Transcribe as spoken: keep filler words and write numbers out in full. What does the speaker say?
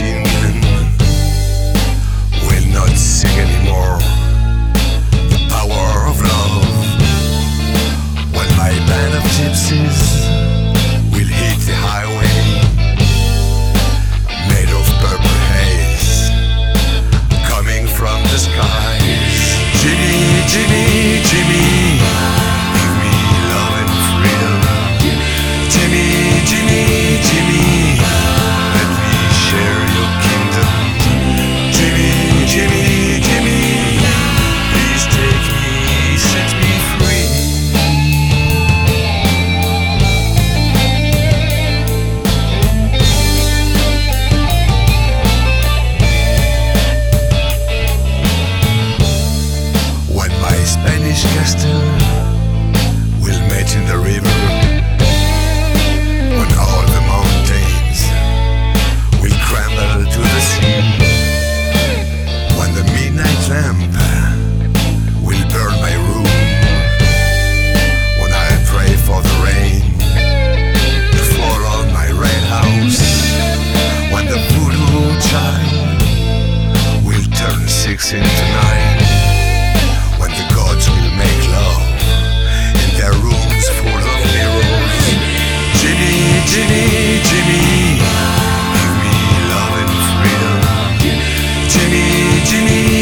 machine gun will not sing anymore the power of love, when my band of gypsies will hit the highway made of purple haze coming from the skies. Jimmy, Jimmy, Jimmy, give me love and freedom. Jimmy, Jimmy, Jimmy, let me share your kingdom. Jimmy, Jimmy, Jimmy, please take me, set me free. When my Spanish castle will meet in the river, when all the mountains will crumble to the sea, when the midnight lamp will burn my room, when I pray for the rain to fall on my red house, when the voodoo child will turn six into nine, when the gods will make love in their rooms full of mirrors. Jimmy, Jimmy, Jimmy, give me love and freedom. Jimmy, Jimmy,